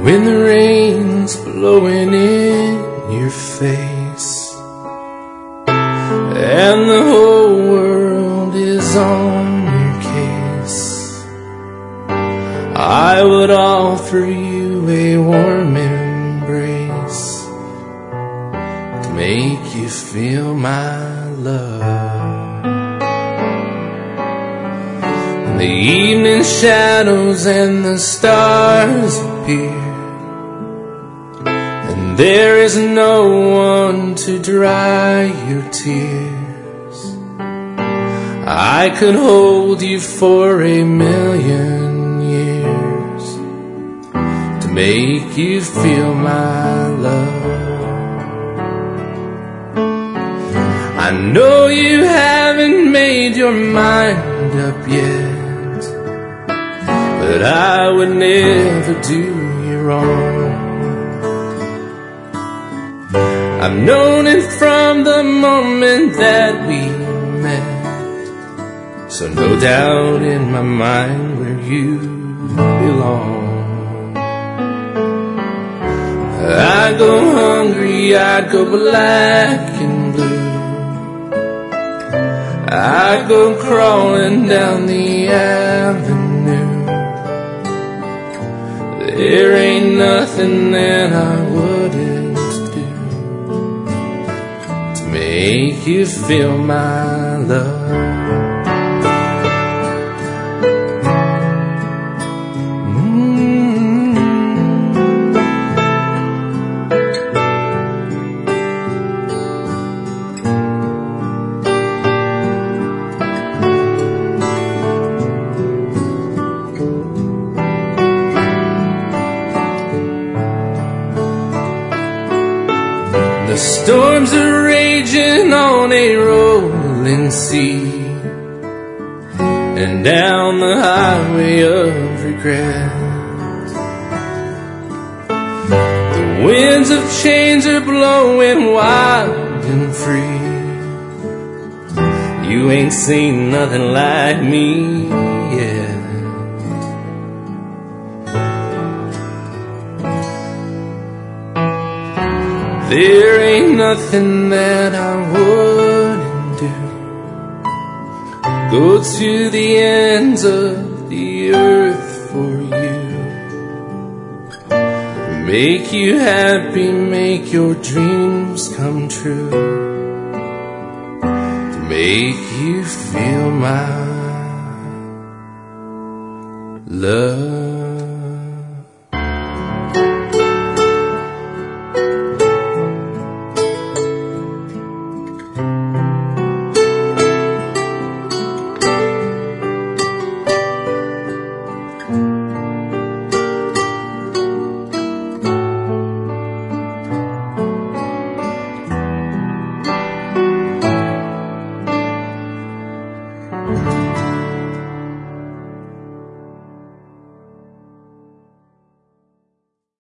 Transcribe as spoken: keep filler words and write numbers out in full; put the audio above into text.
when the rain's blowing in your face and the whole world is on your case, I would offer you a warm embrace to make you feel my love. And the evening shadows and the stars appear, and there is no one to dry your tears. I could hold you for a million years to make you feel my love. I know you haven't made your mind up yet, but I would never do you wrong. I've known it from the moment that we met, so no doubt in my mind where you belong. I go hungry, I go black and blue, I go crawling down the avenue. There ain't nothing that I wouldn't do to make you feel my love. The storms are raging on a rolling sea, and down the highway of regret, the winds of change are blowing wild and free. You ain't seen nothing like me yet. There ain't nothing that I wouldn't do. Go to the ends of the earth for you. Make you happy, make your dreams come true, to make you feel my love.